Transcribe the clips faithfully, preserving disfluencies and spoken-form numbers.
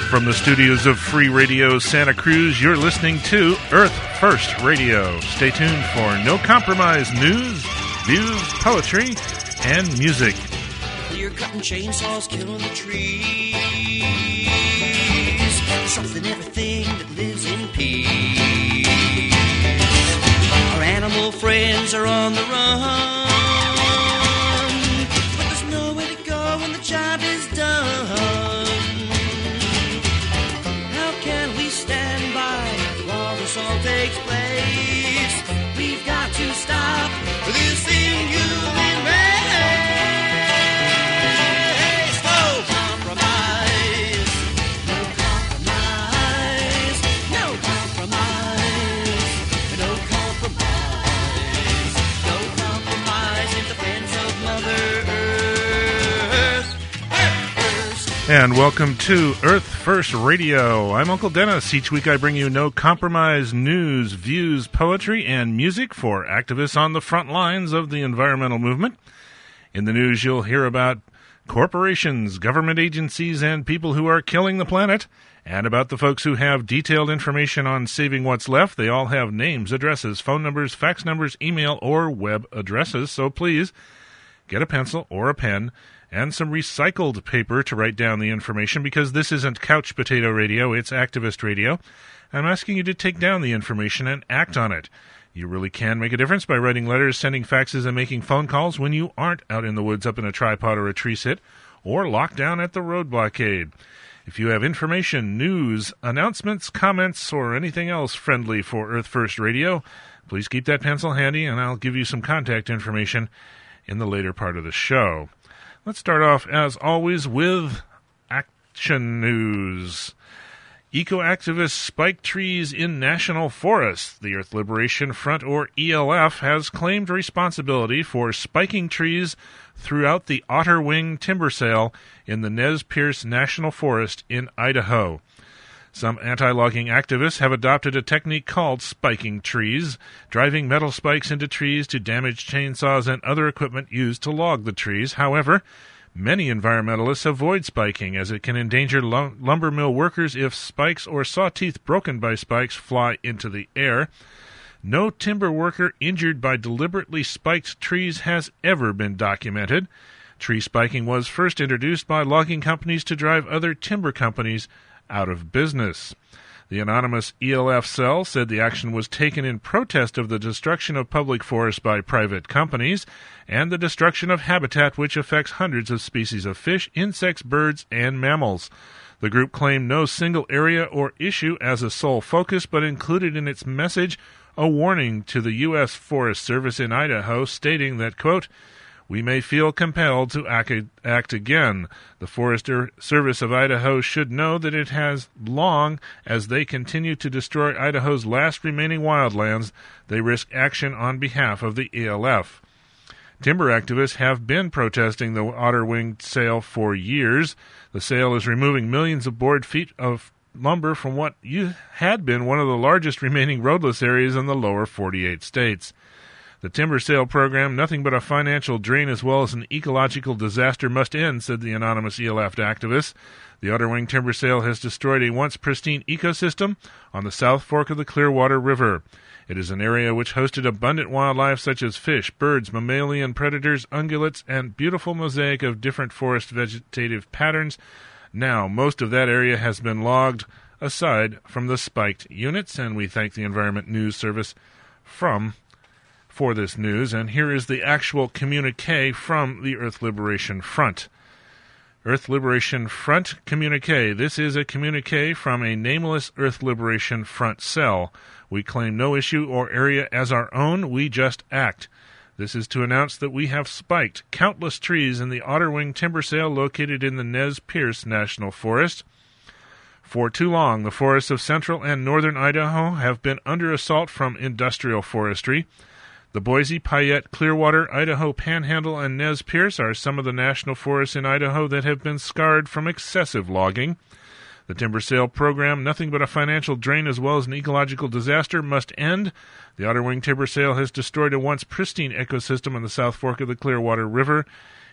From the studios of Free Radio Santa Cruz, you're listening to Earth First Radio. Stay tuned for No Compromise news, views, poetry, and music. You're cutting chainsaws, killing the trees, something everything that lives in peace. Our animal friends are on the run, but there's nowhere to go when the job is done. Stand by while this all takes place. We've got to stop this inhuman race. No compromise, no compromise, no compromise, no compromise, no compromise in defense of Mother Earth. Earth first. And welcome to Earth First Radio. I'm Uncle Dennis. Each week I bring you no compromise news, views, poetry, and music for activists on the front lines of the environmental movement. In the news, you'll hear about corporations, government agencies, and people who are killing the planet, and about the folks who have detailed information on saving what's left. They all have names, addresses, phone numbers, fax numbers, email, or web addresses, so please get a pencil or a pen and some recycled paper to write down the information, because this isn't couch potato radio, it's activist radio. I'm asking you to take down the information and act on it. You really can make a difference by writing letters, sending faxes, and making phone calls when you aren't out in the woods up in a tripod or a tree sit, or locked down at the road blockade. If you have information, news, announcements, comments, or anything else friendly for Earth First Radio, please keep that pencil handy, and I'll give you some contact information in the later part of the show. Let's start off, as always, with action news. Eco-activists spike trees in national forests. The Earth Liberation Front, or E L F, has claimed responsibility for spiking trees throughout the Otter Wing timber sale in the Nez Perce National Forest in Idaho. Some anti-logging activists have adopted a technique called spiking trees, driving metal spikes into trees to damage chainsaws and other equipment used to log the trees. However, many environmentalists avoid spiking, as it can endanger lum- lumber mill workers if spikes or saw teeth broken by spikes fly into the air. No timber worker injured by deliberately spiked trees has ever been documented. Tree spiking was first introduced by logging companies to drive other timber companies out of business. The anonymous E L F cell said the action was taken in protest of the destruction of public forests by private companies and the destruction of habitat which affects hundreds of species of fish, insects, birds, and mammals. The group claimed no single area or issue as a sole focus, but included in its message a warning to the U S Forest Service in Idaho, stating that, quote, "We may feel compelled to act, act again. The Forest Service of Idaho should know that it has long, as they continue to destroy Idaho's last remaining wildlands, they risk action on behalf of the E L F." Timber activists have been protesting the Otter Wing sale for years. The sale is removing millions of board feet of lumber from what you had been one of the largest remaining roadless areas in the lower forty-eight states. The timber sale program, nothing but a financial drain as well as an ecological disaster, must end, said the anonymous E L F activist. The Otter Wing timber sale has destroyed a once pristine ecosystem on the South Fork of the Clearwater River. It is an area which hosted abundant wildlife such as fish, birds, mammalian predators, ungulates, and beautiful mosaic of different forest vegetative patterns. Now, most of that area has been logged, aside from the spiked units, and we thank the Environment News Service from for this news, and here is the actual communique from the Earth Liberation Front. Earth Liberation Front communique. This is a communique from a nameless Earth Liberation Front cell. We claim no issue or area as our own, we just act. This is to announce that we have spiked countless trees in the Otter Wing timber sale located in the Nez Perce National Forest. For too long, the forests of central and northern Idaho have been under assault from industrial forestry. The Boise, Payette, Clearwater, Idaho Panhandle, and Nez Perce are some of the national forests in Idaho that have been scarred from excessive logging. The timber sale program, nothing but a financial drain as well as an ecological disaster, must end. The Otter Wing timber sale has destroyed a once pristine ecosystem on the South Fork of the Clearwater River.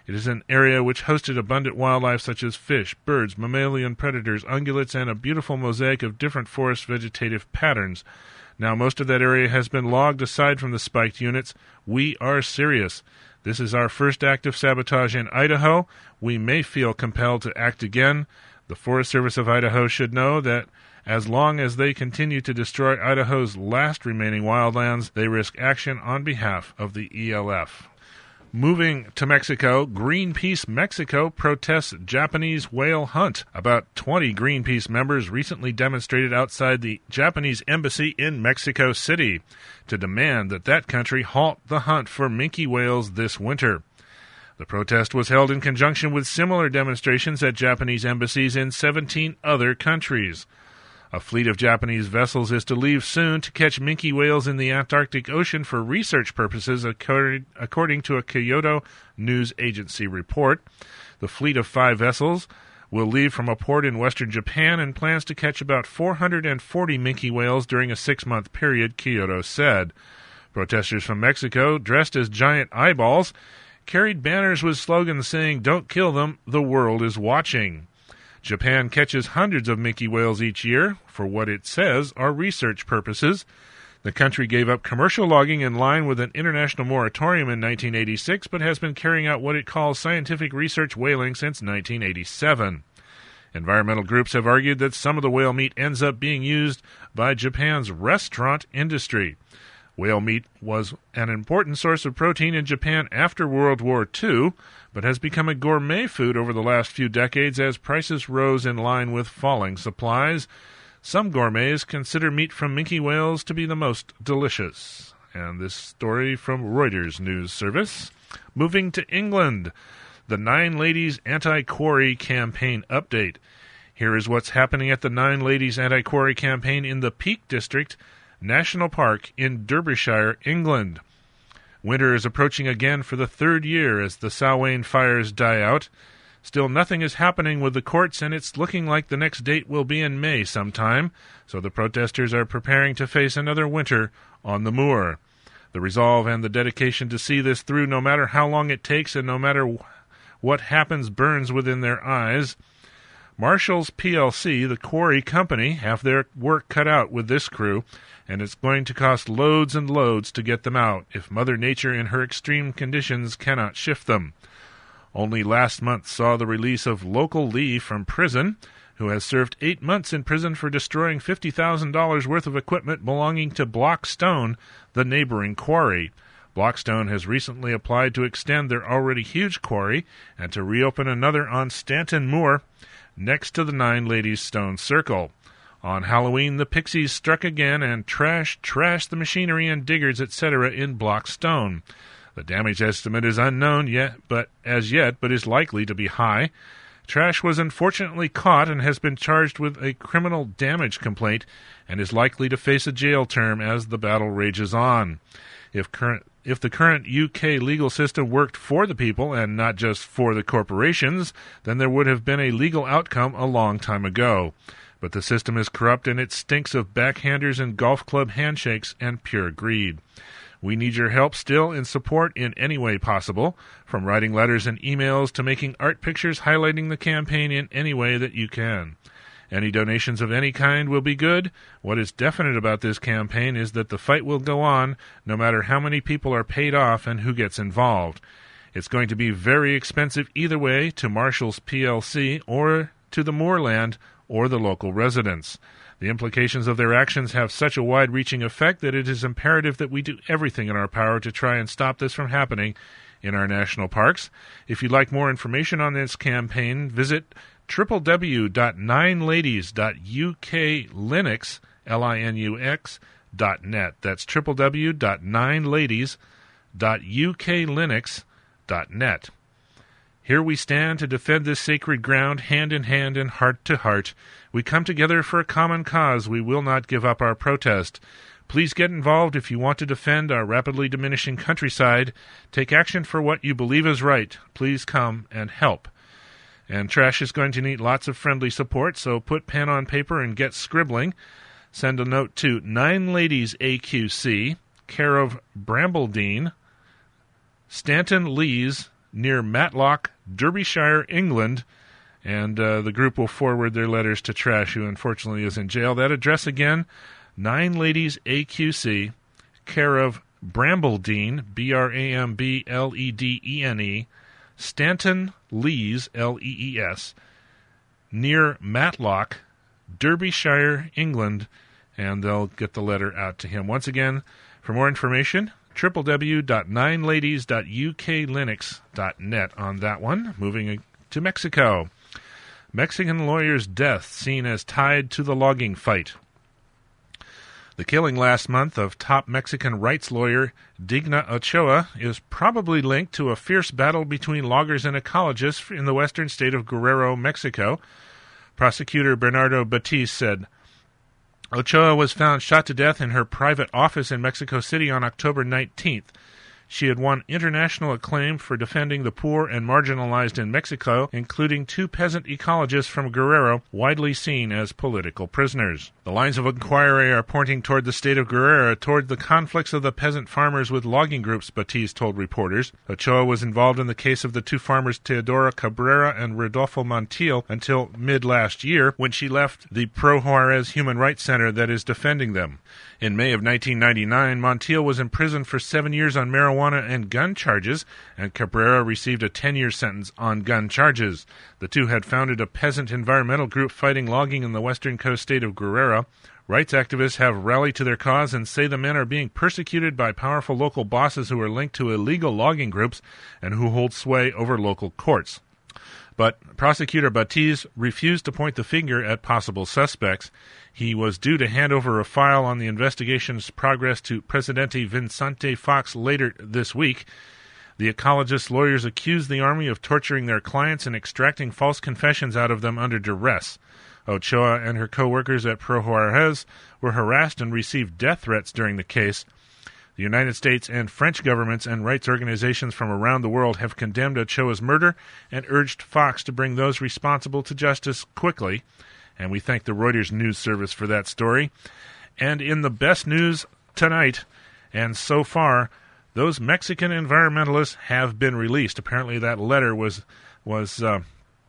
It is an area which hosted abundant wildlife such as fish, birds, mammalian predators, ungulates, and a beautiful mosaic of different forest vegetative patterns. Now most of that area has been logged aside from the spiked units. We are serious. This is our first act of sabotage in Idaho. We may feel compelled to act again. The Forest Service of Idaho should know that as long as they continue to destroy Idaho's last remaining wildlands, they risk action on behalf of the E L F. Moving to Mexico, Greenpeace Mexico protests Japanese whale hunt. About twenty Greenpeace members recently demonstrated outside the Japanese embassy in Mexico City to demand that that country halt the hunt for minke whales this winter. The protest was held in conjunction with similar demonstrations at Japanese embassies in seventeen other countries. A fleet of Japanese vessels is to leave soon to catch minke whales in the Antarctic Ocean for research purposes, according to a Kyoto News Agency report. The fleet of five vessels will leave from a port in western Japan and plans to catch about four hundred forty minke whales during a six-month period, Kyoto said. Protesters from Mexico, dressed as giant eyeballs, carried banners with slogans saying, "Don't kill them, the world is watching." Japan catches hundreds of minke whales each year for what it says are research purposes. The country gave up commercial logging in line with an international moratorium in nineteen eighty-six, but has been carrying out what it calls scientific research whaling since nineteen eighty-seven. Environmental groups have argued that some of the whale meat ends up being used by Japan's restaurant industry. Whale meat was an important source of protein in Japan after World War Two, but has become a gourmet food over the last few decades as prices rose in line with falling supplies. Some gourmets consider meat from minke whales to be the most delicious. And this story from Reuters News Service. Moving to England, the Nine Ladies Anti-Quarry Campaign update. Here is what's happening at the Nine Ladies Anti-Quarry Campaign in the Peak District National Park in Derbyshire, England. Winter is approaching again for the third year as the Samhain fires die out. Still nothing is happening with the courts, and it's looking like the next date will be in May sometime, so the protesters are preparing to face another winter on the moor. The resolve and the dedication to see this through no matter how long it takes and no matter what happens burns within their eyes. Marshalls P L C, the quarry company, have their work cut out with this crew, and it's going to cost loads and loads to get them out if Mother Nature in her extreme conditions cannot shift them. Only last month saw the release of Local Lee from prison, who has served eight months in prison for destroying fifty thousand dollars worth of equipment belonging to Blockstone, the neighboring quarry. Blockstone has recently applied to extend their already huge quarry and to reopen another on Stanton Moor, next to the Nine Ladies Stone Circle. On Halloween, the Pixies struck again and trash, trashed the machinery and diggers, et cetera in Blockstone. The damage estimate is unknown yet, but as yet, but is likely to be high. Trash was unfortunately caught and has been charged with a criminal damage complaint and is likely to face a jail term as the battle rages on. If current If the current U K legal system worked for the people and not just for the corporations, then there would have been a legal outcome a long time ago. But the system is corrupt and it stinks of backhanders and golf club handshakes and pure greed. We need your help still in support in any way possible, from writing letters and emails to making art pictures highlighting the campaign in any way that you can. Any donations of any kind will be good. What is definite about this campaign is that the fight will go on no matter how many people are paid off and who gets involved. It's going to be very expensive either way to Marshalls P L C or to the moorland or the local residents. The implications of their actions have such a wide-reaching effect that it is imperative that we do everything in our power to try and stop this from happening in our national parks. If you'd like more information on this campaign, visit w w w dot nine ladies dot u k linux dot net. That's w w w dot nine ladies dot u k linux dot net. Here we stand to defend this sacred ground, hand in hand and heart to heart. We come together for a common cause. We will not give up our protest. Please get involved if you want to defend our rapidly diminishing countryside. Take action for what you believe is right. Please come and help. And Trash is going to need lots of friendly support, so put pen on paper and get scribbling. Send a note to Nine Ladies A Q C, care of Brambledine, Stanton Lees, near Matlock, Derbyshire, England. And uh, the group will forward their letters to Trash, who unfortunately is in jail. That address again, Nine Ladies A Q C, care of Brambledene, B R A M B L E D E N E, Stanton Lees, L E E S, near Matlock, Derbyshire, England, and they'll get the letter out to him. Once again, for more information, w w w dot nine ladies dot u k linux dot net on that one. Moving to Mexico. Mexican lawyer's death seen as tied to the logging fight. The killing last month of top Mexican rights lawyer Digna Ochoa is probably linked to a fierce battle between loggers and ecologists in the western state of Guerrero, Mexico. Prosecutor Bernardo Batiz said, Ochoa was found shot to death in her private office in Mexico City on October nineteenth. She had won international acclaim for defending the poor and marginalized in Mexico, including two peasant ecologists from Guerrero, widely seen as political prisoners. The lines of inquiry are pointing toward the state of Guerrero, toward the conflicts of the peasant farmers with logging groups, Batiz told reporters. Ochoa was involved in the case of the two farmers Teodora Cabrera and Rodolfo Montiel until mid-last year, when she left the Pro Juarez Human Rights Center that is defending them. In May of nineteen ninety-nine, Montiel was imprisoned for seven years on marijuana and gun charges, and Cabrera received a ten-year sentence on gun charges. The two had founded a peasant environmental group fighting logging in the western coast state of Guerrero. Rights activists have rallied to their cause and say the men are being persecuted by powerful local bosses who are linked to illegal logging groups and who hold sway over local courts. But Prosecutor Batiz refused to point the finger at possible suspects. He was due to hand over a file on the investigation's progress to Presidente Vicente Fox later this week. The ecologist lawyers accused the army of torturing their clients and extracting false confessions out of them under duress. Ochoa and her co-workers at Pro Juarez were harassed and received death threats during the case. The United States and French governments and rights organizations from around the world have condemned Ochoa's murder and urged Fox to bring those responsible to justice quickly. And we thank the Reuters News Service for that story. And in the best news tonight, and so far, those Mexican environmentalists have been released. Apparently that letter was was uh,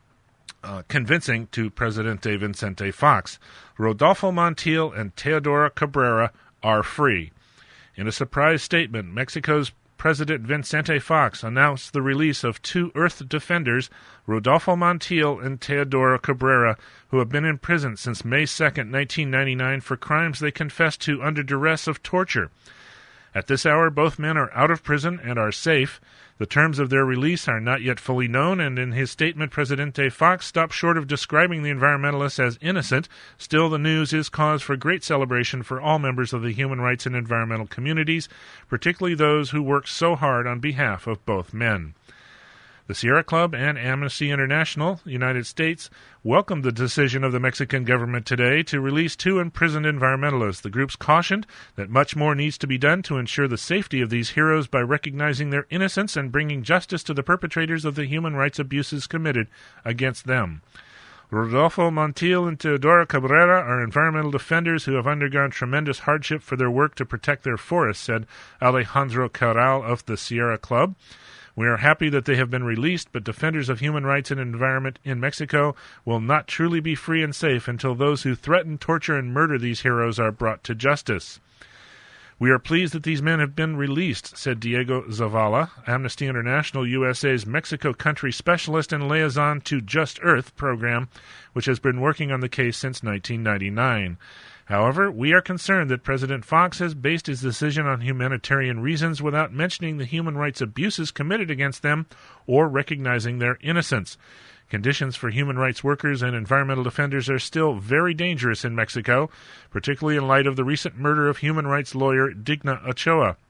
uh, convincing to Presidente Vicente Fox. Rodolfo Montiel and Teodora Cabrera are free. In a surprise statement, Mexico's President Vicente Fox announced the release of two Earth defenders, Rodolfo Montiel and Teodora Cabrera, who have been in prison since May second, nineteen ninety-nine, for crimes they confessed to under duress of torture. At this hour, both men are out of prison and are safe. The terms of their release are not yet fully known, and in his statement, Presidente Fox stopped short of describing the environmentalists as innocent. Still, the news is cause for great celebration for all members of the human rights and environmental communities, particularly those who work so hard on behalf of both men. The Sierra Club and Amnesty International, United States, welcomed the decision of the Mexican government today to release two imprisoned environmentalists. The groups cautioned that much more needs to be done to ensure the safety of these heroes by recognizing their innocence and bringing justice to the perpetrators of the human rights abuses committed against them. Rodolfo Montiel and Teodora Cabrera are environmental defenders who have undergone tremendous hardship for their work to protect their forests, said Alejandro Corral of the Sierra Club. We are happy that they have been released, but defenders of human rights and environment in Mexico will not truly be free and safe until those who threaten, torture, and murder these heroes are brought to justice. We are pleased that these men have been released, said Diego Zavala, Amnesty International U S A's Mexico country specialist and liaison to Just Earth program, which has been working on the case since nineteen ninety-nine. However, we are concerned that President Fox has based his decision on humanitarian reasons without mentioning the human rights abuses committed against them or recognizing their innocence. Conditions for human rights workers and environmental defenders are still very dangerous in Mexico, particularly in light of the recent murder of human rights lawyer Digna Ochoa.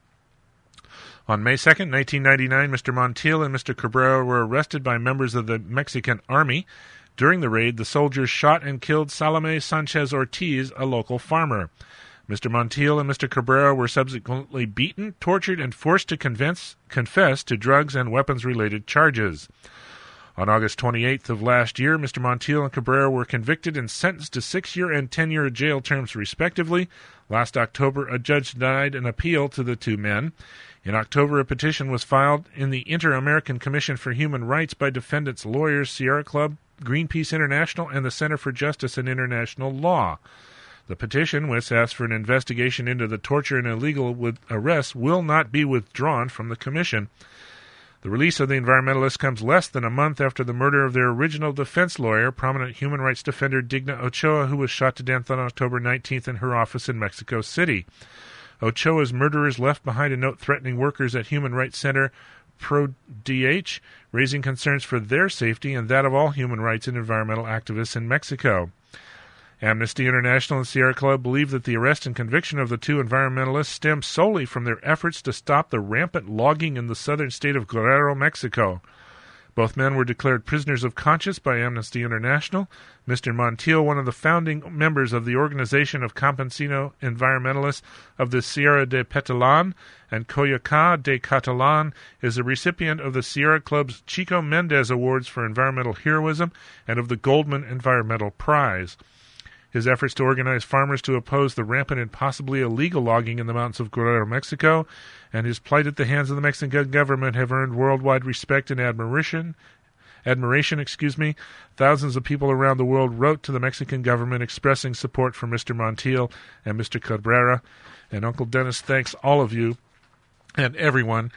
On May second, nineteen ninety-nine, Mister Montiel and Mister Cabrera were arrested by members of the Mexican Army. During the raid, the soldiers shot and killed Salome Sanchez Ortiz, a local farmer. Mister Montiel and Mister Cabrera were subsequently beaten, tortured, and forced to convince, confess to drugs and weapons-related charges. On August twenty-eighth of last year, Mister Montiel and Cabrera were convicted and sentenced to six-year and ten-year jail terms, respectively. Last October, a judge denied an appeal to the two men. In October, a petition was filed in the Inter-American Commission for Human Rights by defendants' lawyers, Sierra Club, Greenpeace International, and the Center for Justice and International Law. The petition, which asks for an investigation into the torture and illegal arrests, will not be withdrawn from the Commission. The release of the environmentalists comes less than a month after the murder of their original defense lawyer, prominent human rights defender Digna Ochoa, who was shot to death on October nineteenth in her office in Mexico City. Ochoa's murderers left behind a note threatening workers at Human Rights Center Pro-D H, raising concerns for their safety and that of all human rights and environmental activists in Mexico. Amnesty International and Sierra Club believe that the arrest and conviction of the two environmentalists stem solely from their efforts to stop the rampant logging in the southern state of Guerrero, Mexico. Both men were declared prisoners of conscience by Amnesty International. Mister Montiel, one of the founding members of the Organization of Campesino Environmentalists of the Sierra de Petalán and Coyacá de Catalán, is a recipient of the Sierra Club's Chico Mendez Awards for Environmental Heroism and of the Goldman Environmental Prize. His efforts to organize farmers to oppose the rampant and possibly illegal logging in the mountains of Guerrero, Mexico, and his plight at the hands of the Mexican government have earned worldwide respect and admiration. Admiration, excuse me. Thousands of people around the world wrote to the Mexican government expressing support for Mister Montiel and Mister Cabrera. And Uncle Dennis thanks all of you and everyone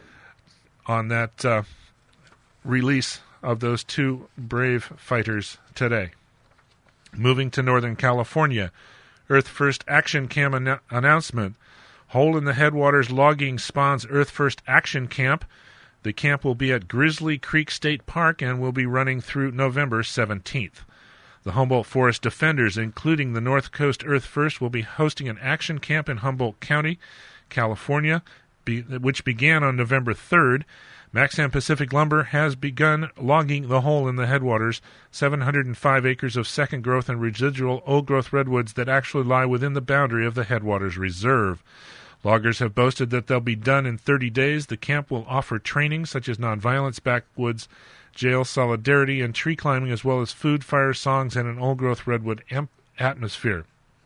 on that uh, release of those two brave fighters today. Moving to Northern California, Earth First Action Camp an- announcement. Hole in the Headwaters Logging spawns Earth First Action Camp. The camp will be at Grizzly Creek State Park and will be running through November seventeenth. The Humboldt Forest Defenders, including the North Coast Earth First, will be hosting an action camp in Humboldt County, California, be- which began on November third. Maxam Pacific Lumber has begun logging the hole in the headwaters, seven hundred five acres of second growth and residual old-growth redwoods that actually lie within the boundary of the Headwaters Reserve. Loggers have boasted that they'll be done in thirty days. The camp will offer training such as nonviolence, backwoods, jail, solidarity, and tree climbing, as well as food, fire, songs, and an old-growth redwood amp- atmosphere.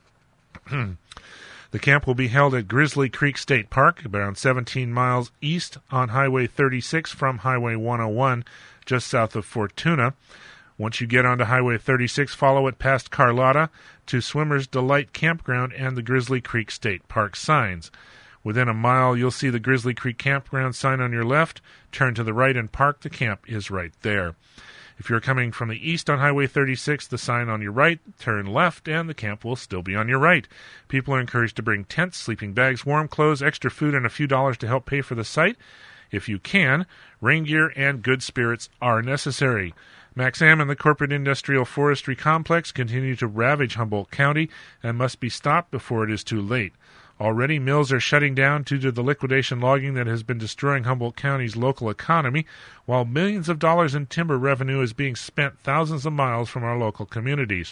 The camp will be held at Grizzly Creek State Park, around seventeen miles east on Highway thirty-six from Highway one oh one, just south of Fortuna. Once you get onto Highway thirty-six, follow it past Carlotta to Swimmer's Delight Campground and the Grizzly Creek State Park signs. Within a mile, you'll see the Grizzly Creek Campground sign on your left. Turn to the right and park. The camp is right there. If you're coming from the east on Highway thirty-six, the sign on your right, turn left, and the camp will still be on your right. People are encouraged to bring tents, sleeping bags, warm clothes, extra food, and a few dollars to help pay for the site. If you can, rain gear and good spirits are necessary. Maxam and the Corporate Industrial Forestry Complex continue to ravage Humboldt County and must be stopped before it is too late. Already, mills are shutting down due to the liquidation logging that has been destroying Humboldt County's local economy, while millions of dollars in timber revenue is being spent thousands of miles from our local communities.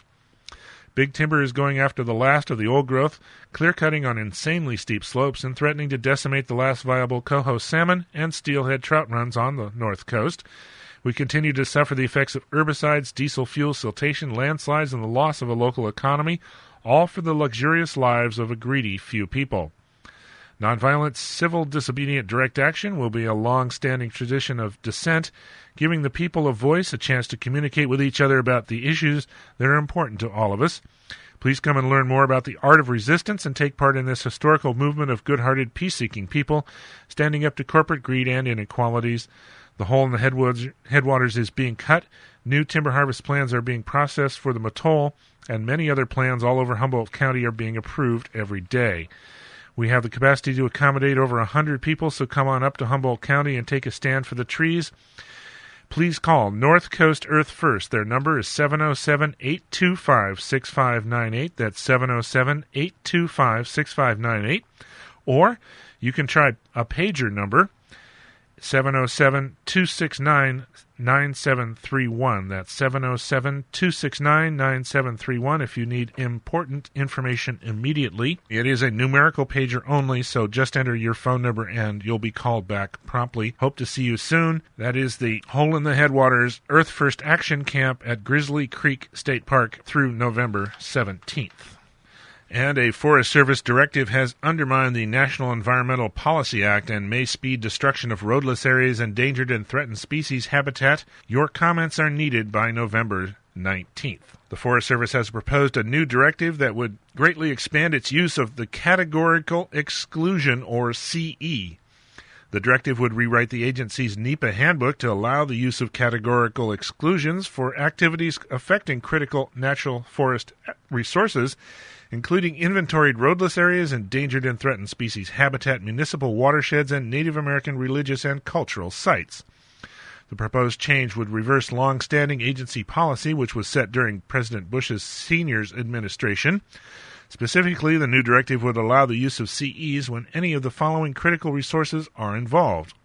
Big Timber is going after the last of the old growth, clear-cutting on insanely steep slopes and threatening to decimate the last viable coho salmon and steelhead trout runs on the north coast. We continue to suffer the effects of herbicides, diesel fuel, siltation, landslides, and the loss of a local economy, all for the luxurious lives of a greedy few people. Nonviolent civil disobedient direct action will be a long-standing tradition of dissent, giving the people a voice, a chance to communicate with each other about the issues that are important to all of us. Please come and learn more about the art of resistance and take part in this historical movement of good-hearted, peace-seeking people, standing up to corporate greed and inequalities. The hole in the headwaters, headwaters is being cut. New timber harvest plans are being processed for the Mattole, and many other plans all over Humboldt County are being approved every day. We have the capacity to accommodate over one hundred people, so come on up to Humboldt County and take a stand for the trees. Please call North Coast Earth First. Their number is seven oh seven, eight two five, six five nine eight. That's seven oh seven, eight two five, six five nine eight. Or you can try a pager number, seven oh seven, two six nine, nine seven three one. That's seven oh seven, two six nine, nine seven three one if you need important information immediately. It is a numerical pager only, so just enter your phone number and you'll be called back promptly. Hope to see you soon. That is the Hole in the Headwaters Earth First Action Camp at Grizzly Creek State Park through November seventeenth. And a Forest Service directive has undermined the National Environmental Policy Act and may speed destruction of roadless areas, endangered and threatened species habitat. Your comments are needed by November nineteenth. The Forest Service has proposed a new directive that would greatly expand its use of the categorical exclusion, or C E. The directive would rewrite the agency's NEPA handbook to allow the use of categorical exclusions for activities affecting critical natural forest resources, including inventoried roadless areas, endangered and threatened species habitat, municipal watersheds, and Native American religious and cultural sites. The proposed change would reverse long-standing agency policy, which was set during President Bush's seniors administration. Specifically, the new directive would allow the use of C Es when any of the following critical resources are involved: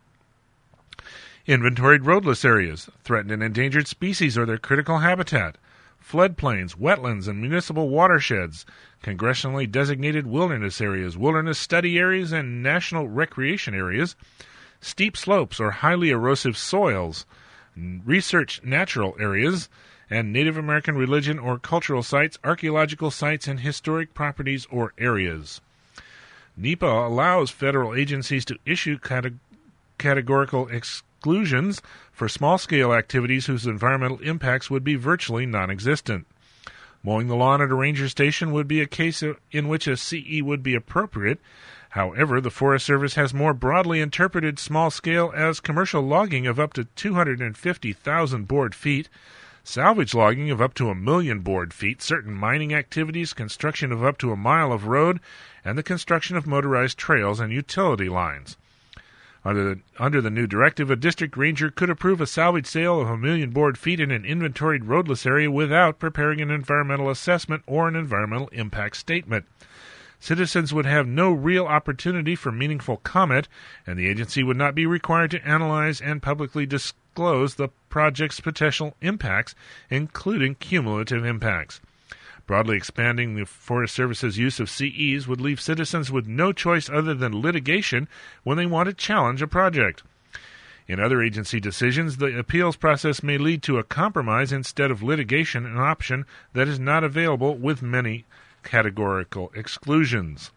inventoried roadless areas, threatened and endangered species or their critical habitat, floodplains, wetlands, and municipal watersheds, congressionally designated wilderness areas, wilderness study areas, and national recreation areas, steep slopes or highly erosive soils, research natural areas, and Native American religion or cultural sites, archaeological sites, and historic properties or areas. NEPA allows federal agencies to issue cate- categorical exclusions for small-scale activities whose environmental impacts would be virtually non-existent. Mowing the lawn at a ranger station would be a case in which a C E would be appropriate. However, the Forest Service has more broadly interpreted small-scale as commercial logging of up to two hundred fifty thousand board feet, salvage logging of up to a million board feet, certain mining activities, construction of up to a mile of road, and the construction of motorized trails and utility lines. Under the, under the new directive, a district ranger could approve a salvage sale of a million board feet in an inventoried roadless area without preparing an environmental assessment or an environmental impact statement. Citizens would have no real opportunity for meaningful comment, and the agency would not be required to analyze and publicly disclose the project's potential impacts, including cumulative impacts. Broadly expanding the Forest Service's use of C Es would leave citizens with no choice other than litigation when they want to challenge a project. In other agency decisions, the appeals process may lead to a compromise instead of litigation, an option that is not available with many categorical exclusions.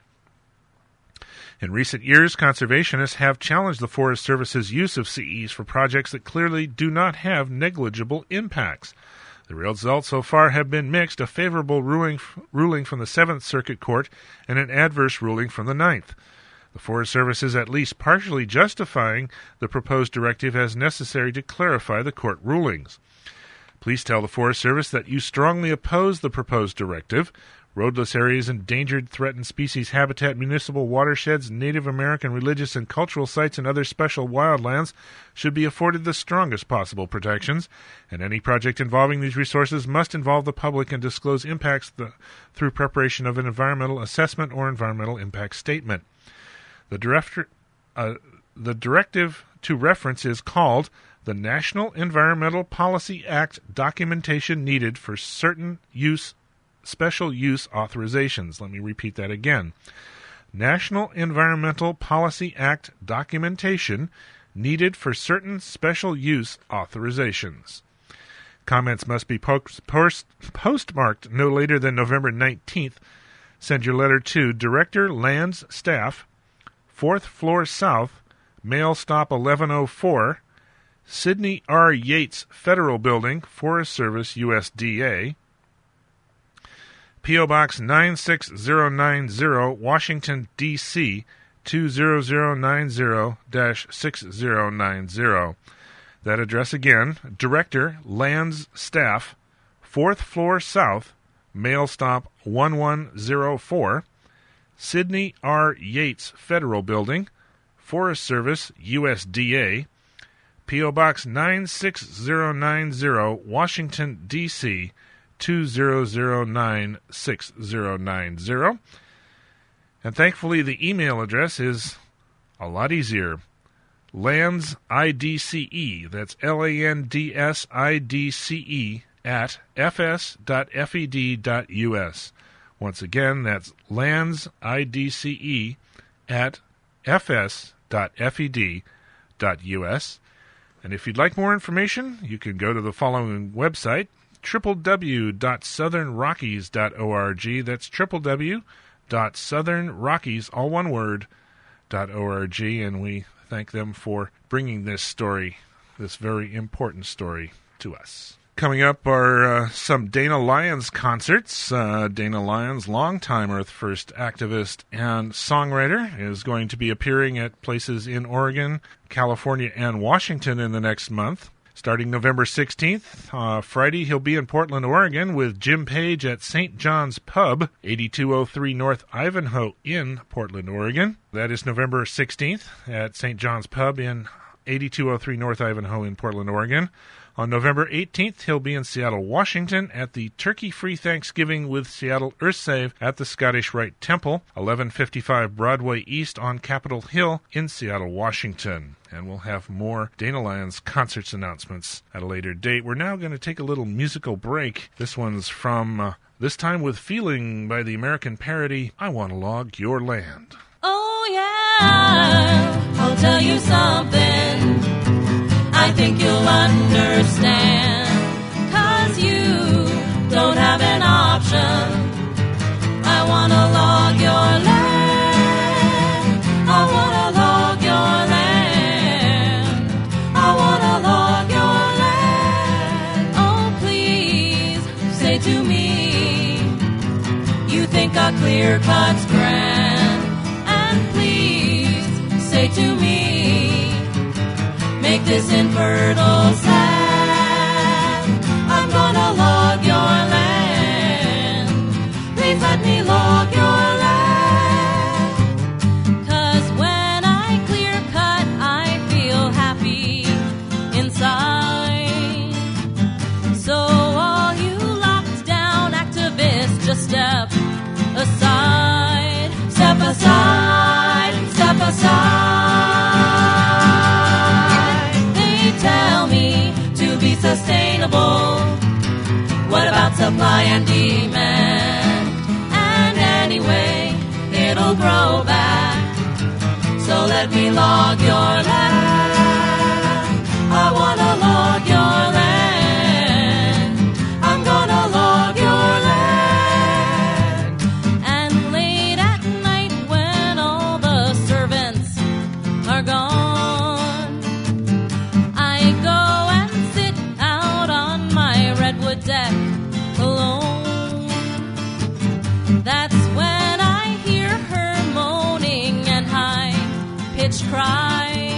In recent years, conservationists have challenged the Forest Service's use of C Es for projects that clearly do not have negligible impacts. The results so far have been mixed, a favorable ruling, ruling from the Seventh Circuit Court and an adverse ruling from the Ninth. The Forest Service is at least partially justifying the proposed directive as necessary to clarify the court rulings. Please tell the Forest Service that you strongly oppose the proposed directive. Roadless areas, endangered, threatened species habitat, municipal watersheds, Native American religious and cultural sites, and other special wildlands should be afforded the strongest possible protections, and any project involving these resources must involve the public and disclose impacts the, through preparation of an environmental assessment or environmental impact statement. The, director, uh, the directive to reference is called the National Environmental Policy Act Documentation Needed for Certain Use Special Use Authorizations. Let me repeat that again. National Environmental Policy Act documentation needed for certain special use authorizations. Comments must be post- post- postmarked no later than November nineteenth. Send your letter to Director Lands Staff, fourth Floor South, Mail Stop eleven oh four, Sidney R. Yates Federal Building, Forest Service, U S D A, P O. Box nine six zero nine zero, Washington, D C two zero zero nine zero dash six zero nine zero. That address again, Director, Lands Staff, fourth Floor South, Mail Stop one one zero four, Sidney R. Yates Federal Building, Forest Service, U S D A, P O. Box nine six zero nine zero, Washington, D C two zero zero nine six zero nine zero. And thankfully, the email address is a lot easier. Lands I D C E. That's L A N D S I D C E at f s dot f e d dot u s. Once again, that's Lands I D C E at f s dot f e d dot u s. And if you'd like more information, you can go to the following website, w w w dot southern rockies dot org. That's w w w dot southern rockies, all one word, .org, and we thank them for bringing this story, this very important story, to us. Coming up are uh, some Dana Lyons concerts. Uh, Dana Lyons, longtime Earth First activist and songwriter, is going to be appearing at places in Oregon, California, and Washington in the next month. Starting November sixteenth, uh, Friday, he'll be in Portland, Oregon with Jim Page at Saint John's Pub, eighty-two oh three North Ivanhoe in Portland, Oregon. That is November sixteenth at Saint John's Pub in eighty-two oh three North Ivanhoe in Portland, Oregon. On November eighteenth, he'll be in Seattle, Washington at the Turkey-Free Thanksgiving with Seattle Earthsave at the Scottish Rite Temple, eleven fifty-five Broadway East on Capitol Hill in Seattle, Washington. And we'll have more Dana Lyons concerts announcements at a later date. We're now going to take a little musical break. This one's from uh, This Time With Feeling by the American parody, I Want to Log Your Land. Oh yeah, I'll tell you something I think you'll understand, 'cause you don't have an option. I wanna log your land, I wanna log your land, I wanna log your land. Oh please, say to me, you think a clear cut's grand, and please say to me, make this infertile sand. I'm gonna log your land. Please let me log your land. 'Cause when I clear cut, I feel happy inside. So all you locked down activists, just step aside. Step aside. Step aside. Tell me to be sustainable. What about supply and demand? And anyway, it'll grow back. So let me log your land. I wanna log your land. I'm gonna log your land. And late at night when all the servants are gone, deck alone. That's when I hear her moaning and high-pitched cry.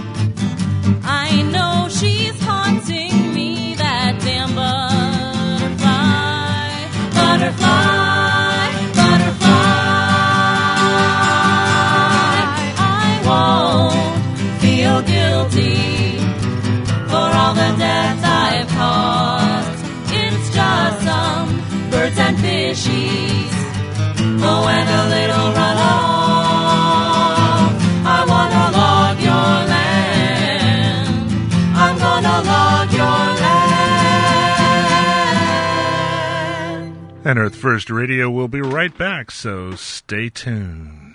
I know she's haunting me, that damn butterfly. Butterfly, butterfly. I won't feel guilty for all the deaths I've caused. Just some birds and fishies, oh, and a little runoff. I wanna log your land. I'm gonna log your land. And Earth First Radio will be right back, so stay tuned.